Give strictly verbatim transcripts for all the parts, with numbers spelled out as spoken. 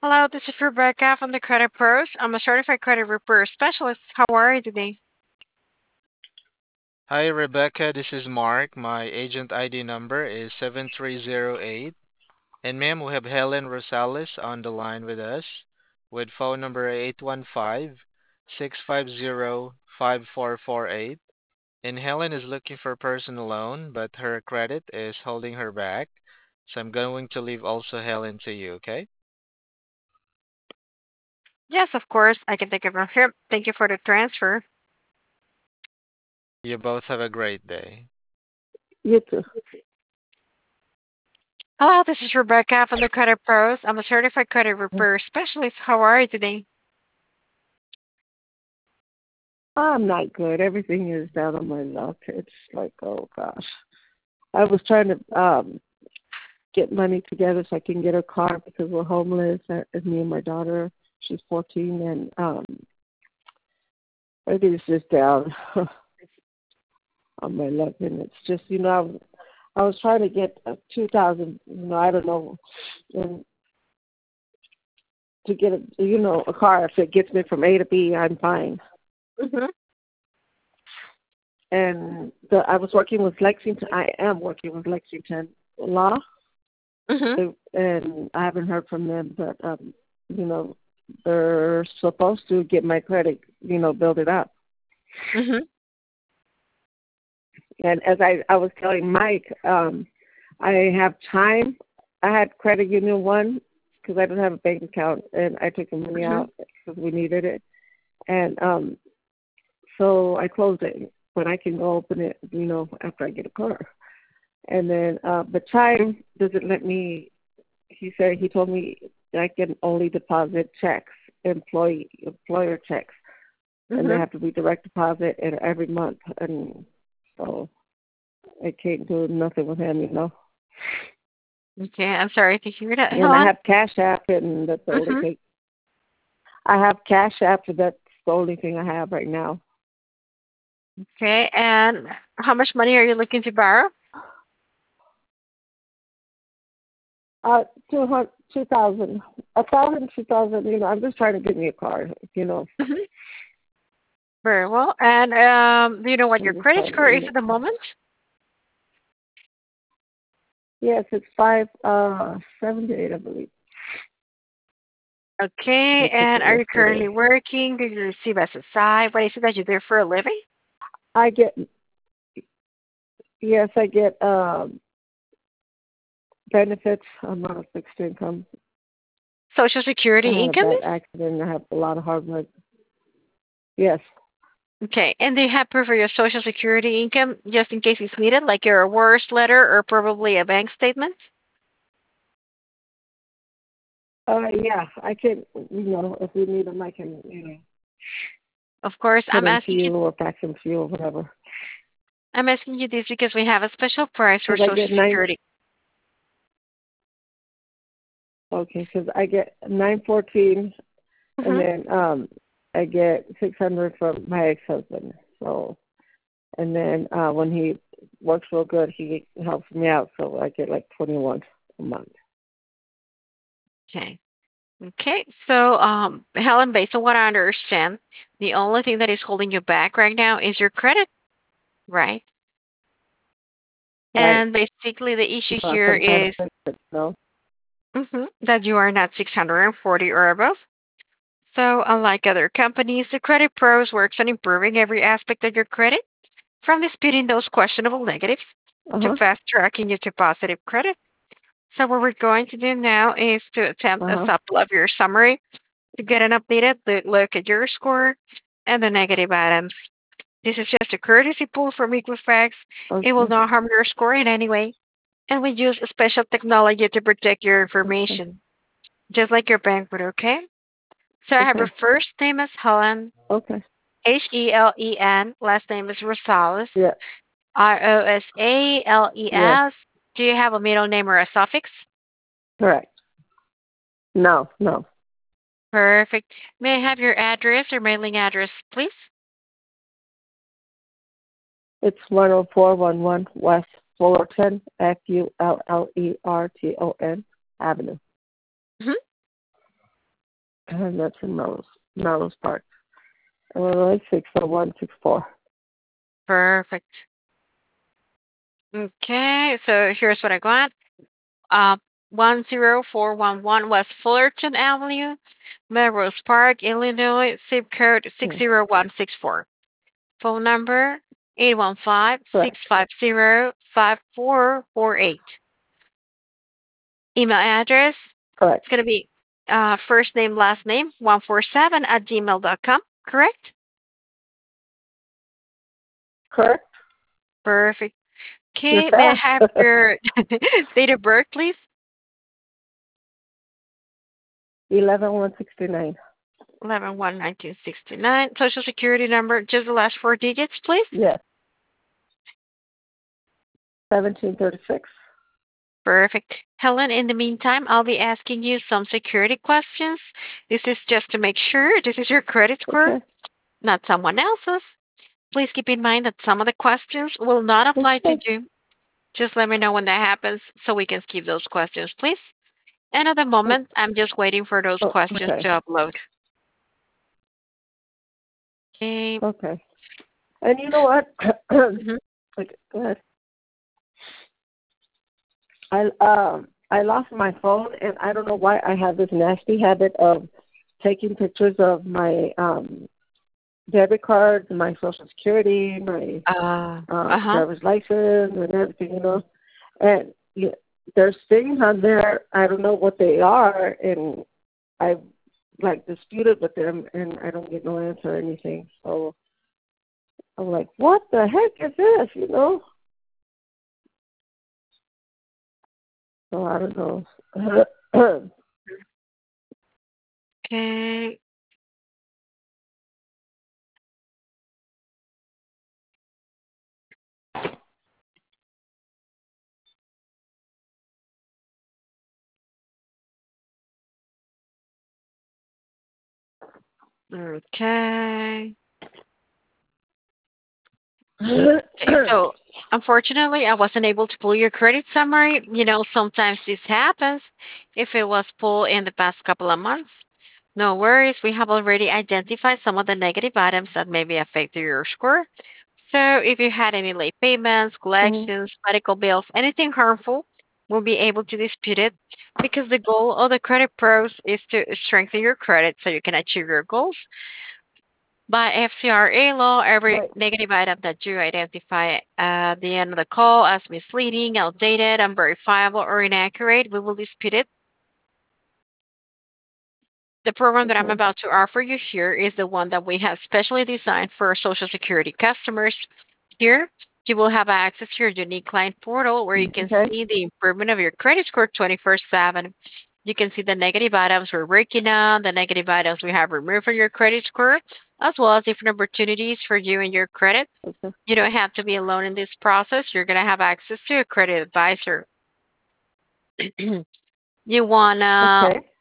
Hello, this is Rebecca from the Credit Pros. I'm a certified credit repair specialist. How are you today? Hi, Rebecca. This is Mark. My agent I D number is seven three zero eight. And ma'am, we have Helen Rosales on the line with us with phone number eight one five, six five zero, five four four eight. And Helen is looking for a personal loan, but her credit is holding her back. So I'm going to leave also Helen to you, okay? Yes, of course. I can take it from here. Thank you for the transfer. You both have a great day. You too. Hello, this is Rebecca from the Credit Pros. I'm a certified credit repair specialist. How are you today? I'm not good. Everything is down on my luck. It's like, oh gosh. I was trying to um get money together so I can get a car because we're homeless. uh, It's me and my daughter. She's fourteen, and um, everything's just down on my luck. And it's just, you know, I was, I was trying to get a two thousand. You know, I don't know, and to get a, you know, a car. If it gets me from A to B, I'm fine. Mhm. And the, I was working with Lexington. I am working with Lexington Law, Mhm. uh, and I haven't heard from them. But um, you know, they're supposed to get my credit, you know, build it up. Mhm. And as I I was telling Mike, um, I have time. I had credit union one because I didn't have a bank account, and I took the money Mhm. out because we needed it. And um, so I closed it, but I can go open it, you know, after I get a car. And then, uh, but Chime doesn't let me. He said he told me I can only deposit checks, employee employer checks, and they Mhm. have to be direct deposit and every month. And so I can't do nothing with him, you know. Okay, I'm sorry to hear that, And I Helen. have Cash App, and that's the only Mhm. thing. I have Cash App, and that's the only thing I have right now. Okay, and how much money are you looking to borrow? Uh, two hundred, two thousand, a thousand, two thousand. You know, I'm just trying to get me a car. You know, Mhm. Very well. And um, do you know what your I'm just credit trying to, score you is know. at the moment? Yes, it's five uh seventy-eight, I believe. Okay, I checked and it are you yesterday. currently working? Do you receive S S I? What is it that you do for a living? I get yes, I get um benefits. I'm on a fixed income. Social I Security had a income? bad accident. I have a lot of hard work. Yes. Okay, and do you have proof of your Social Security income just in case it's needed, like your worst letter or probably a bank statement? Uh, yeah, I can. You know, if we need them, I can. You know, Of course, send I'm them to asking you. you or fax them to you or whatever. I'm asking you this because we have a special price for Because I Social get nine. Security. Okay, because I get nine fourteen, and Hmm. then um, I get six hundred from my ex husband. So, and then uh, when he works real good, he helps me out. So I get like twenty one a month. Okay. Okay. So, um, Helen, based on what I understand, the only thing that is holding you back right now is your credit, right? Right. And basically, the issue Uh, here some kind is of fix it, no. mhm, that you are not six hundred forty or above. So, unlike other companies, the Credit Pros works on improving every aspect of your credit, from disputing those questionable negatives Uh to huh. fast tracking you to positive credit. So, what we're going to do now is to attempt Uh a huh. sample of your summary to get an updated look look at your score and the negative items. This is just a courtesy pull from Equifax. It will Okay. not harm your score in any way, and we use a special technology to protect your Okay. information, just like your bank would, okay? So I have your Okay. first name as Helen, Okay. H E L E N. Last name is Rosales, Yeah. R O S A L E Yes. S. Do you have a middle name or a suffix? Correct. No. No. Perfect. May I have your address or mailing address, please? It's one oh four one one West Fullerton, F U L L E R T O N Avenue. Mhm. and that's in Melrose, Melrose Park, Illinois six oh one six four. Perfect. Okay, so here's what I got. Uh, one zero four one one West Fullerton Avenue, Melrose Park, Illinois, zip code six Yes, zero one six four. Phone number eight one five correct, six five zero five four four eight. Email address, correct, it's going to be uh, first name, last name, one four seven at gmail dot com, correct? correct. Perfect. You're Okay, may I fast. have your date of birth, please? Eleven one sixty nine. Eleven one nineteen sixty nine. Social security number, just the last four digits, please. Yes, seventeen thirty six. Perfect. Helen, in the meantime, I'll be asking you some security questions. This is just to make sure this is your credit score, Okay, not someone else's. Please keep in mind that some of the questions will not apply to okay. you. Just let me know when that happens so we can skip those questions, please. And at the Oh, moment, I'm just waiting for those oh, questions okay, to upload. Okay. okay. And you know what? Mhm. Like, go ahead. I um I lost my phone, and I don't know why I have this nasty habit of taking pictures of my um debit cards, my social security, my Uh, um, uh-huh. driver's license, and everything, you know. And yeah, there's things on there I don't know what they are, and I like disputed with them, and I don't get no answer or anything. So I'm like, what the heck is this, you know? So I don't know. Okay. Okay. Okay, so unfortunately, I wasn't able to pull your credit summary. You know, sometimes this happens if it was pulled in the past couple of months. No worries, we have already identified some of the negative items that may be affecting your score. So if you had any late payments, Mhm. collections, medical bills, anything harmful, we'll be able to dispute it because the goal of the credit pros is to strengthen your credit so you can achieve your goals. By F C R A law, every Right. negative item that you identify at the end of the call as misleading, outdated, unverifiable, or inaccurate, we will dispute it. The program that I'm Okay. about to offer you here is the one that we have specially designed for Social Security customers. Here, you will have access to your unique client portal where you can Okay. see the improvement of your credit score twenty-four seven. You can see the negative items we're working on, the negative items we have removed from your credit score, as well as different opportunities for you and your credit. Okay. You don't have to be alone in this process. You're going to have access to a credit advisor. You want to Okay.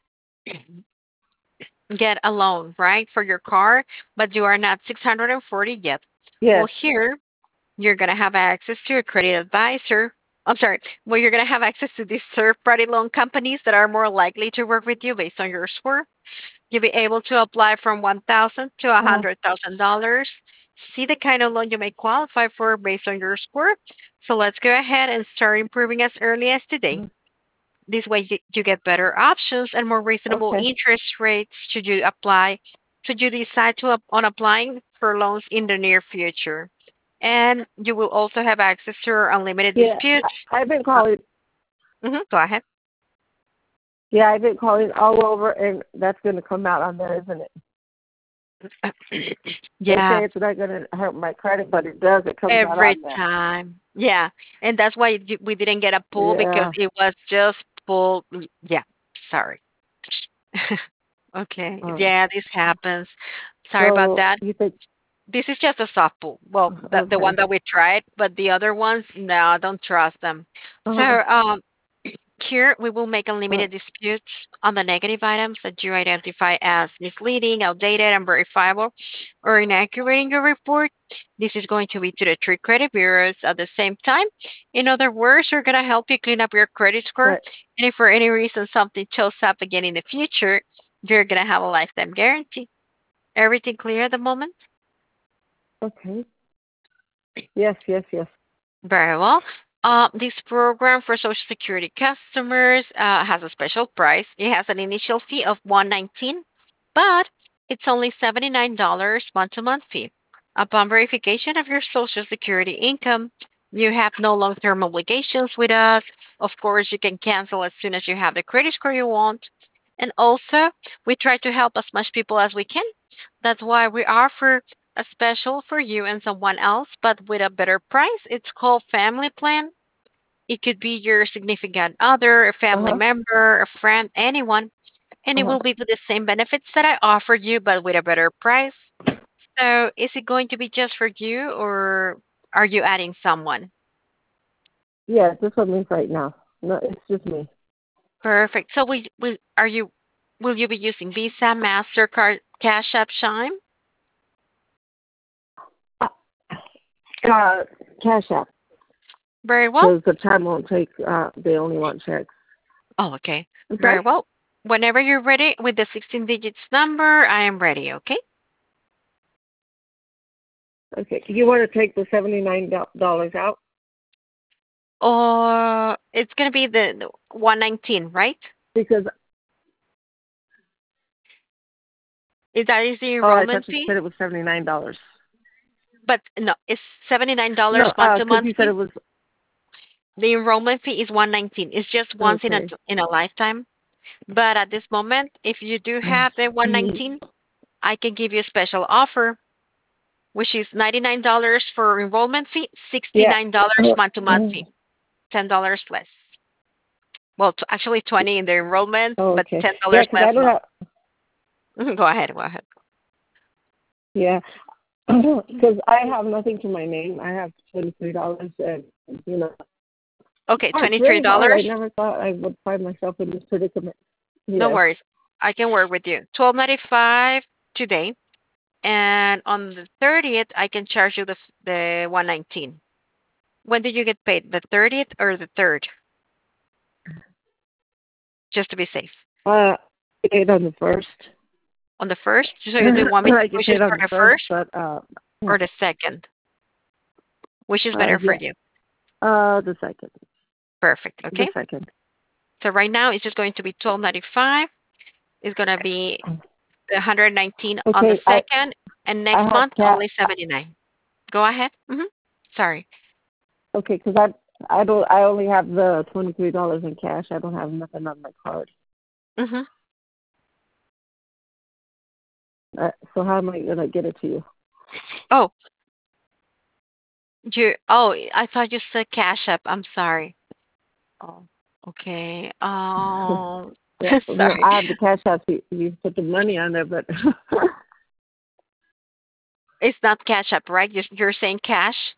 get a loan, right, for your car, but you are not six hundred forty yet. Well, Yes. here you're going to have access to a credit advisor. I'm sorry. Well, you're going to have access to these third party loan companies that are more likely to work with you based on your score. You'll be able to apply from one thousand to Uh, one hundred thousand dollars. See the kind of loan you may qualify for based on your score. So let's go ahead and start improving as early as today. mhm. This way, you, you get better options and more reasonable Okay. interest rates should you apply, should you decide to up, on applying for loans in the near future. And you will also have access to our unlimited Yeah, I, disputes. I've been Uh, calling. mhm, go ahead. Yeah, I've been calling all over, and that's going to come out on there, isn't it? They Yeah, say it's not going to hurt my credit, but it does. It comes out every on there. time. Yeah, and that's why d- we didn't get a pull because Yeah. it was just pull. Yeah, sorry. Okay, Um. yeah, this happens. Sorry about So that. you think? This is just a soft pull. Well, the, the one Okay. that we tried, but the other ones, no, I don't trust them. Uh, So, um, here we will make uh, unlimited disputes on the negative items that you identify as misleading, outdated, unverifiable, or inaccurate in your report. This is going to be to the three credit bureaus at the same time. In other words, we're going to help you clean up your credit score. right. And if for any reason something shows up again in the future, You're gonna have a lifetime guarantee. Everything clear at the moment? Okay. Yes, yes, yes. Very well. Uh, this program for Social Security customers uh, has a special price. It has an initial fee of one nineteen, but it's only seventy-nine dollars month-to-month fee. Upon verification of your Social Security income, you have no long-term obligations with us. Of course, you can cancel as soon as you have the credit score you want. And also, we try to help as much people as we can. That's why we offer a special for you and someone else, but with a better price. It's called Family Plan. It could be your significant other, a Uh family huh. member, a friend, anyone, and Uh it huh. will be with the same benefits that I offered you, but with a better price. So, is it going to be just for you, or are you adding someone? Yeah, this one means right now. No, it's just me. Perfect. So, we, we are you? Will you be using Visa, Mastercard, Cash App, Chime? Uh, uh, Cash App, Very well. because the time won't take. Uh, they only want checks. Oh, okay. I'm Very sorry. well. Whenever you're ready with the sixteen digits number, I am ready, okay? Okay. You want to take the seventy nine dollars out Or it's going to be the, the one nineteen, right? because Is that is the oh, I enrollment thought you fee? said it was seventy nine dollars. But no, it's seventy-nine dollars No, month uh, to because month you said fee. it was The enrollment fee is one nineteen. It's just once in a okay. in a lifetime. But at this moment, if you do have the Mhm. one nineteen, I can give you a special offer, which is ninety-nine dollars for enrollment fee, Yeah. sixty-nine dollars month to month fee, ten dollars less. Well, t- actually twenty in the enrollment, Oh, but okay. ten Yeah, dollars because I less don't month. have. Go ahead, go ahead. Yeah, because I have nothing to my name. I have twenty three dollars, and you know, Okay, oh, it's twenty-three really hard. I dollars. never thought I would find myself in this predicament. No Yes. worries. I can work with you. Twelve ninety five today, and on the thirtieth, I can charge you the f- the one nineteen. When did you get paid? The thirtieth or the third? Just to be safe. Uh, I paid on the first. On the first. So you do want me to I get push it paid on for the the first, first but uh, or the second? Which is uh, better for yeah. you? Uh, the second. Perfect. The Okay. second. So right now it's just going to be twelve ninety five. It's gonna be one hundred nineteen on the Okay, I second, and I next have month cat. only seventy nine. Go ahead. Hmm. Sorry. Okay, because I I don't I only have the twenty three dollars in cash. I don't have nothing on my card. Hmm. Uh, so how am I gonna get it to you? Oh, you. Oh, I thought you said Cash App. I'm sorry. Oh, okay. Um, Yeah, no, sorry. I have the cash app. You, you put the money on there, but It's not Cash App, right? You're, you're saying cash?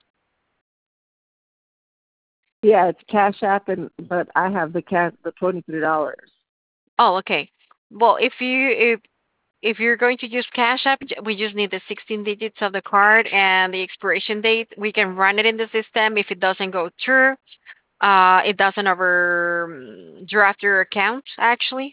yeah, it's cash app, and but I have the cash the twenty three dollars. Oh, okay. Well, if you if if you're going to use Cash App, j- we just need the sixteen digits of the card and the expiration date. We can run it in the system. If it doesn't go through, uh, it doesn't overdraft your account, actually.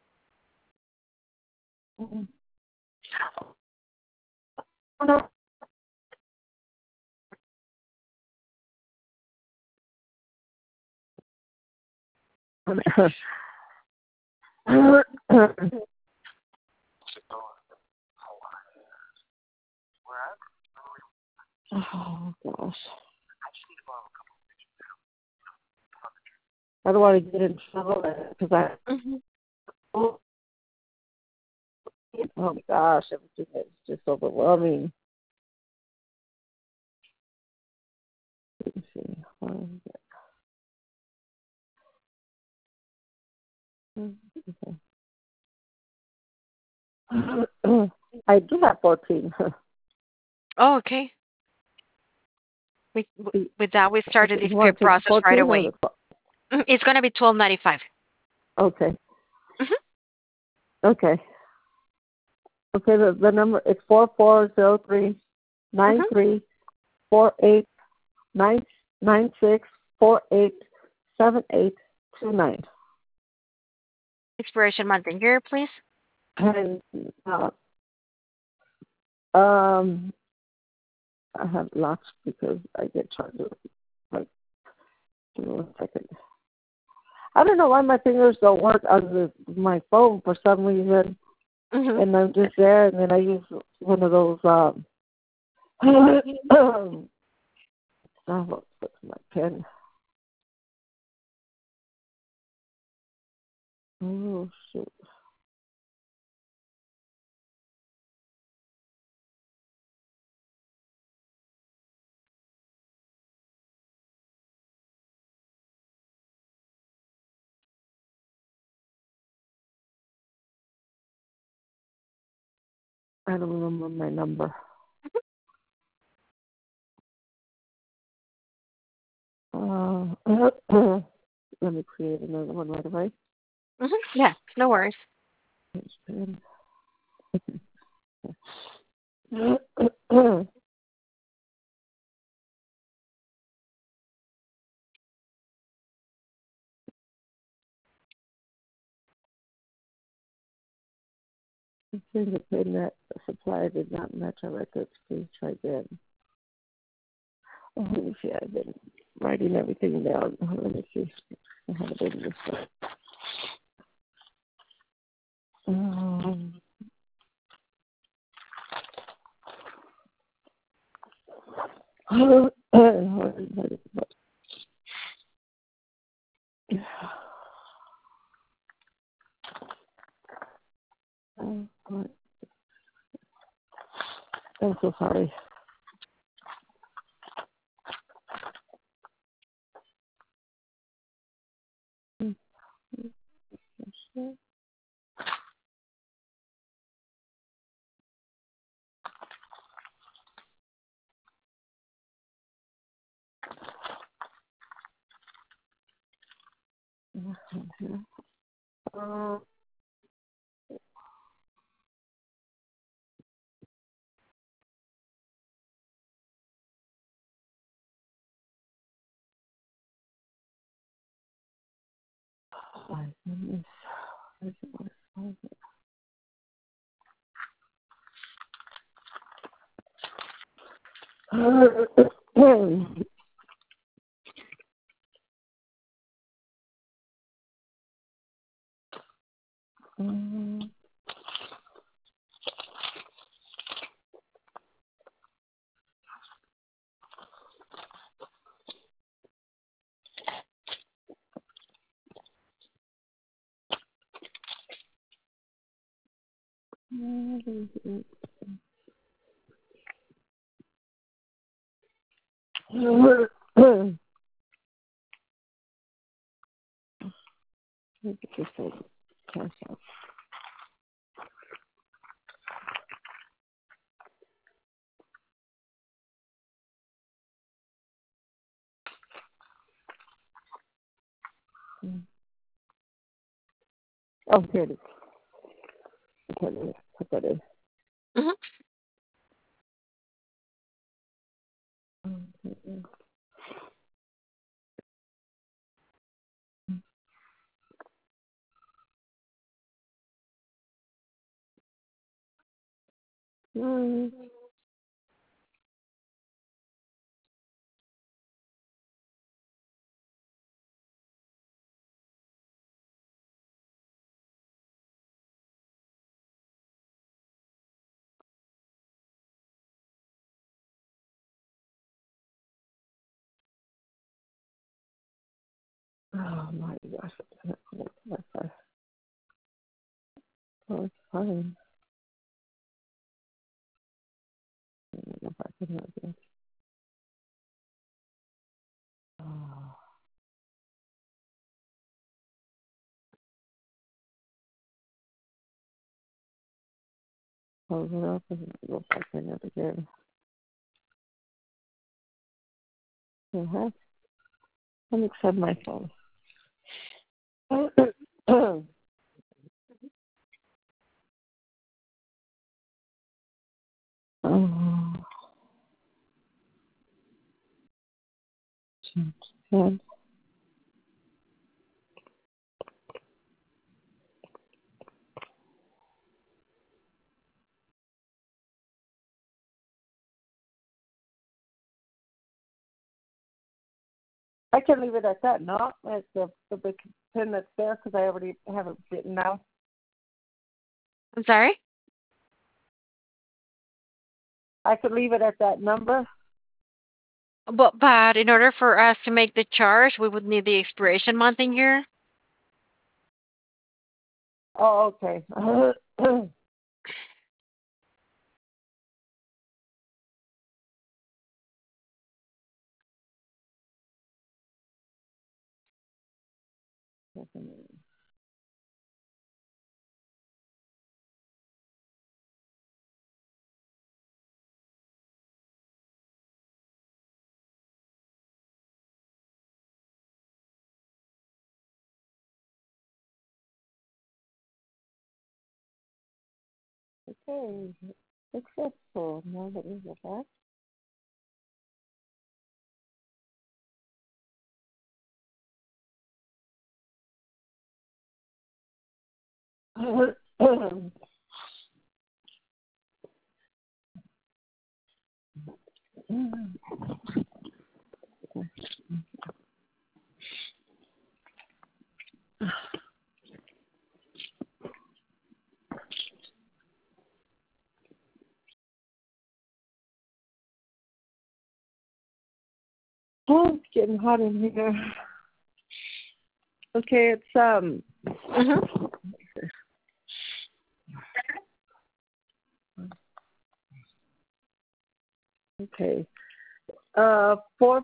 Oh gosh, I don't want to get in trouble because I. Hmm. Oh gosh, everything is just overwhelming. Let me see. Um, okay. I do have fourteen. Oh, okay. We, w- with that, we started Okay, this you pay want to take the process right fourteen or away. the twelve? Mhm. It's gonna be twelve ninety five. Okay, Mm-hmm. okay, okay. The the number is four four zero three nine Mm-hmm. three four eight nine nine six four eight seven eight two nine. Expiration month and year, please. And uh, um, I have lots because I get charged. Like, give me one second. I don't know why my fingers don't work on the, my phone for some reason, Mhm. and I'm just there, and then I use one of those um. um oh, what's my pen? Oh shoot! I don't remember my number. Uh, let me create another one right away. Mhm. Yeah, no worries. Pen. Saying the pen that supply did not match our records. Please try again. Oh, let me see. I've been writing everything down. Oh, let me see. I have it in this one. Um, oh, I'm so sorry. Uh, my goodness. Um, just a cash out. Oh, here it is. Okay, let me put that in. Mhm. Mm. Oh my gosh, I can't connect to my phone. Oh, it's fine. I don't know if I can have this. Oh, close it up and go back in it again. Uh-huh. Let me accept my phone. Oh, ten. I can leave it at that, no? At the, the big pin that's there because I already have it written now. I'm sorry? I could leave it at that number. But, but in order for us to make the charge, we would need the expiration month and year. Oh, okay. Okay. Successful. Now that is it back. Oh, it's getting hot in here. Okay, it's um. Mm-hmm. Okay. Uh, four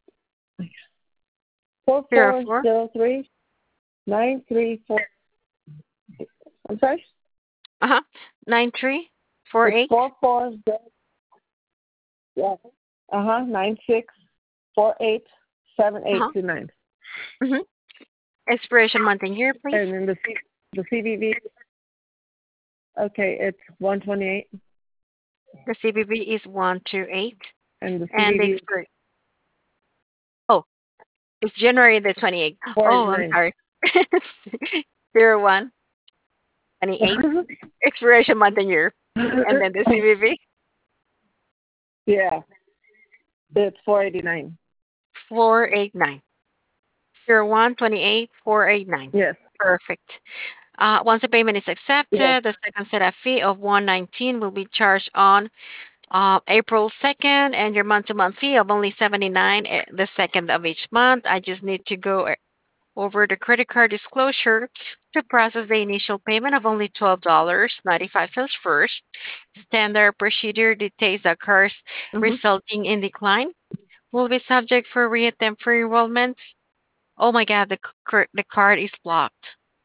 four Zero four four. zero three nine three four. I'm sorry. Uh huh. Nine three four It's eight. four four zero. Yeah. Uh huh. Nine six four eight seven Uh eight huh. two nine. Mm-hmm. Expiration month and year, please. And then the C, the C V V. Okay, it's one twenty eight, The C B B is one two eight, and the and the C V V is expir. Oh, it's January the twenty eighth. four eighty Oh, I'm nine. sorry. Zero one twenty eight. Expiration month and year, and then the C B B Yeah, it's four eighty nine. four eight nine. Zero one twenty eight four eight nine. Yes. Perfect. Uh, once the payment is Yes. accepted, the second setup fee of one nineteen will be charged on uh, April second, and your month-to-month fee of only seventy-nine eh, the second of each month. I just need to go eh, over the credit card disclosure to process the initial payment of only twelve dollars and ninety-five cents first. Standard procedure dictates that cards Mm-hmm. resulting in decline will be subject for reattempt for enrollment. Oh my God, the, c- the card is blocked.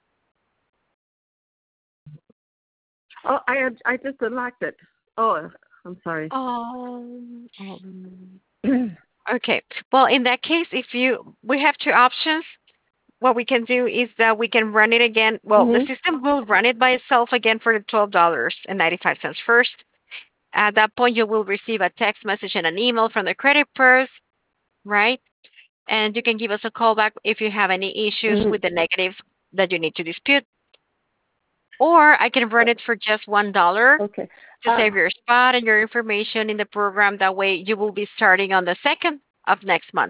Oh, I had, I just unlocked it. Oh, I'm sorry. Um, um, okay. Well, in that case, if you, we have two options. What we can do is that we can run it again. Well, the Mhm. system will run it by itself again for the twelve dollars and ninety-five cents first. At that point, you will receive a text message and an email from the credit pros, right? And you can give us a call back if you have any issues Mhm. with the negatives that you need to dispute. Or I can run it for just one dollar Okay. to Uh, save your spot and your information in the program. That way, you will be starting on the second of next month.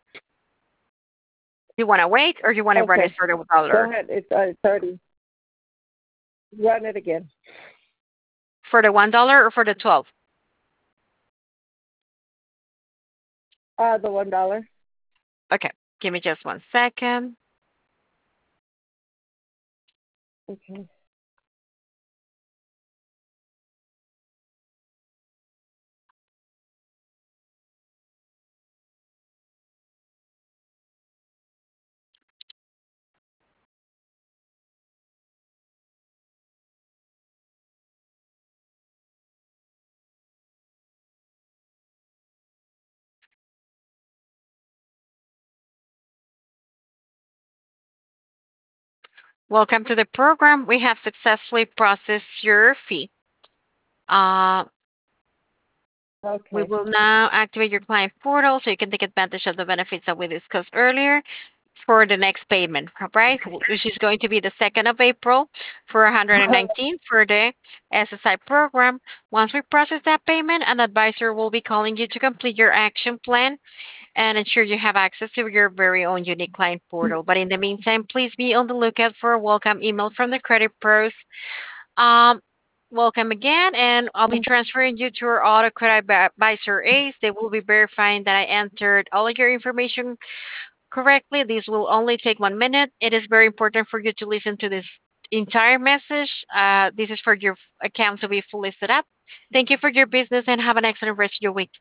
You want to wait, or you want to run it okay. for the Go dollar? ahead. It's uh, it's already run it again. For the one dollar or for the twelve? Uh, the one dollar. Okay, give me just one second. Okay. Welcome to the program. We have successfully processed your fee. Uh, we Okay. will now activate your client portal so you can take advantage of the benefits that we discussed earlier for the next payment, right? Which is going to be the second of April for one hundred nineteen for the S S I program. Once we process that payment, an advisor will be calling you to complete your action plan and ensure you have access to your very own unique client portal. But in the meantime, please be on the lookout for a welcome email from the credit pros. Um, Welcome again, and I'll be transferring you to our auto credit advisor Ace. They will be verifying that I entered all of your information correctly. This will only take one minute. It is very important for you to listen to this entire message. Uh, this is for your account to be fully set up. Thank you for your business and have an excellent rest of your week.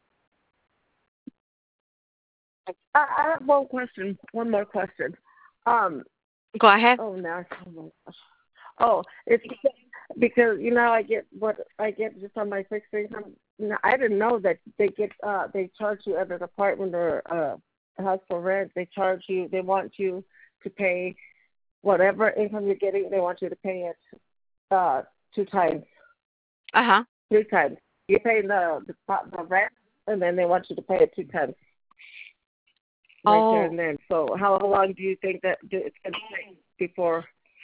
I, I have one question. One more question. Um. Go ahead. Oh no. Oh, my gosh. Oh, it's because you know I get what I get just on my fixed income. You know, I didn't know that they get uh they charge you at an apartment or uh, a house for rent. They charge you. They want you to pay whatever income you're getting. They want you to pay it uh two times, Uh huh. three times. You pay the the, the rent, and then they want you to pay it two times right there Oh, and then. So how long do you think that do- it's going to take before?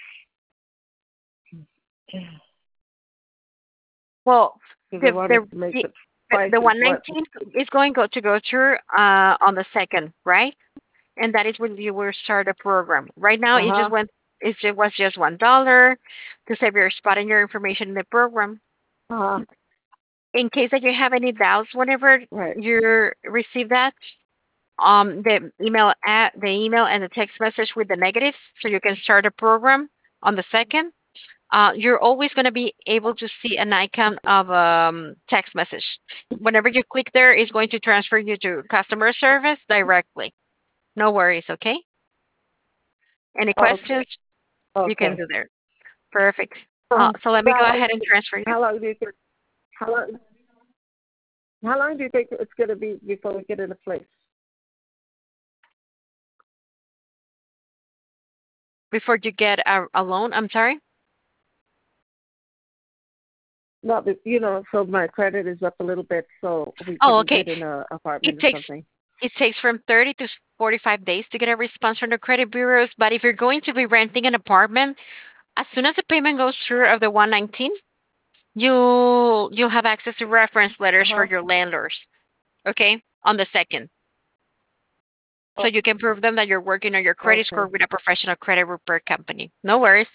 well, Because they the wanted the to make the, the the prices what? one nineteen is going go to go through uh on the second, right? And that is when you will start a program. Right now, Uh it just huh. went. It just was just one dollar to save your spot and your information in the program. Uh huh. In case that you have any doubts, whenever Right. you receive that, um, the email at the email and the text message with the negatives, so you can start a program on the second. Uh, you're always going to be able to see an icon of um text message. Whenever you click there, it's going to transfer you to customer service directly. No worries, okay? Any questions? Okay. You can Okay. do there. Perfect. Uh, Uh, so let me go how ahead and transfer you how long do you think? How long? How long do you think it's going to be before we get into place? before you get a, a loan. I'm sorry. No, but, you know, so my credit is up a little bit, so we Oh, can okay. get in a It apartment or takes something. it takes from thirty to forty-five days to get a response from the credit bureaus. But if you're going to be renting an apartment, as soon as the payment goes through of the one nineteen, you you'll have access to reference Uh letters for huh. your landlords. Okay, on the second, so Oh, you can prove them that you're working on your credit score okay. with a professional credit repair company. No worries.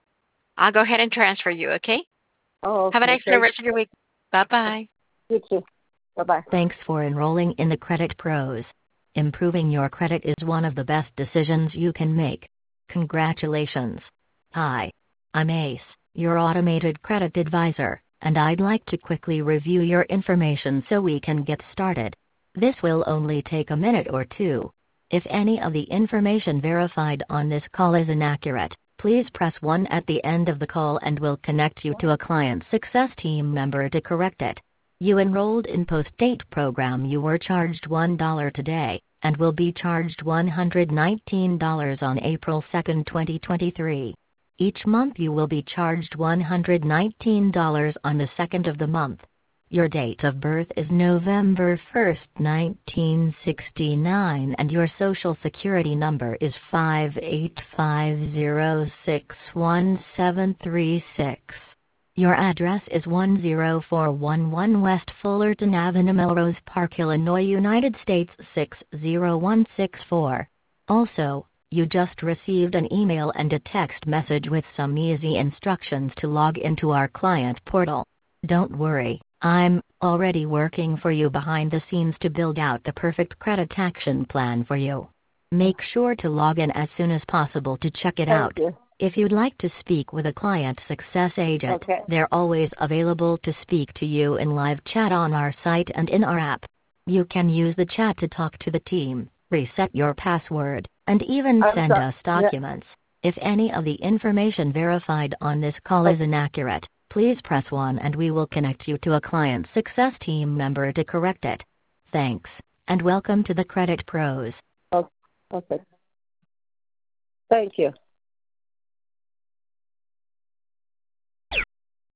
I'll go ahead and transfer you. Okay. Oh, Have an okay. excellent Thank rest of your week. Bye bye. you too. Bye bye. Thanks for enrolling in the Credit Pros. Improving your credit is one of the best decisions you can make. Congratulations. Hi. I'm Ace, your automated credit advisor, and I'd like to quickly review your information so we can get started. This will only take a minute or two. If any of the information verified on this call is inaccurate, please press one at the end of the call and we'll connect you to a client success team member to correct it. You enrolled in post-date program. You were charged one dollar today, and will be charged one hundred nineteen dollars on April second, twenty twenty-three. Each month you will be charged one hundred nineteen dollars on the second of the month. Your date of birth is November first, nineteen sixty-nine, and your social security number is five eight five zero six one seven three six. Your address is one zero four one one West Fullerton Avenue, Melrose Park, Illinois, United States six zero one six four. Also, you just received an email and a text message with some easy instructions to log into our client portal. Don't worry, I'm already working for you behind the scenes to build out the perfect credit action plan for you. Make sure to log in as soon as possible to check it Thank out. you. If you'd like to speak with a client success agent, Okay. they're always available to speak to you in live chat on our site and in our app. You can use the chat to talk to the team, reset your password, and even I'm send sorry. us Yeah. documents. If any of the information verified on this call Oh, is inaccurate, please press one and we will connect you to a client success team member to correct it. Thanks, and welcome to the Credit Pros. oh, okay. Thank you.